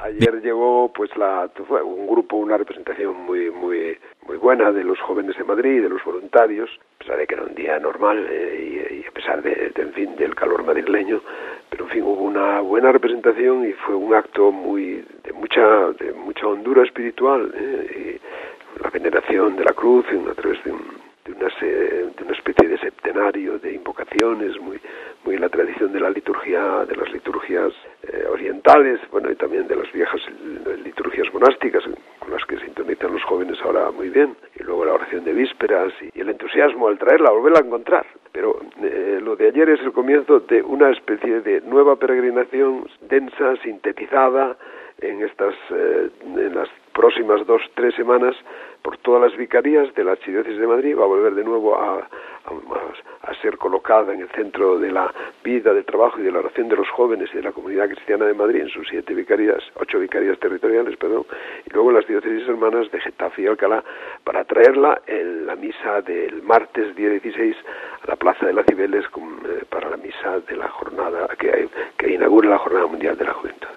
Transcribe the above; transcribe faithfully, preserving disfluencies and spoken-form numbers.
Ayer llegó pues la fue un grupo, una representación muy muy muy buena de los jóvenes de Madrid, de los voluntarios, a pesar de que era un día normal eh, y, y a pesar de, de, en fin, del calor madrileño, pero en fin hubo una buena representación y fue un acto muy de mucha de mucha hondura espiritual, eh, y la veneración de la cruz en, a través de un de una, de una especie de septenario de invocaciones muy muy en la tradición de la liturgia, de las liturgias eh, orientales, bueno, y también de las viejas liturgias monásticas con las que se sintonizan los jóvenes ahora muy bien, y luego la oración de vísperas y, y el entusiasmo al traerla, volverla a encontrar. Pero eh, lo de ayer es el comienzo de una especie de nueva peregrinación densa, sintetizada en estas eh, en las próximas dos, tres semanas por todas las vicarías de la Archidiócesis de Madrid. Va a volver de nuevo a, a, a ser colocada en el centro de la vida, del trabajo y de la oración de los jóvenes y de la comunidad cristiana de Madrid en sus siete vicarías, ocho vicarías territoriales, perdón, y luego en las diócesis hermanas de Getafe y Alcalá, para traerla en la misa del martes día dieciséis a la Plaza de las Cibeles con, eh, para la misa de la jornada que, que inaugura la Jornada Mundial de la Juventud.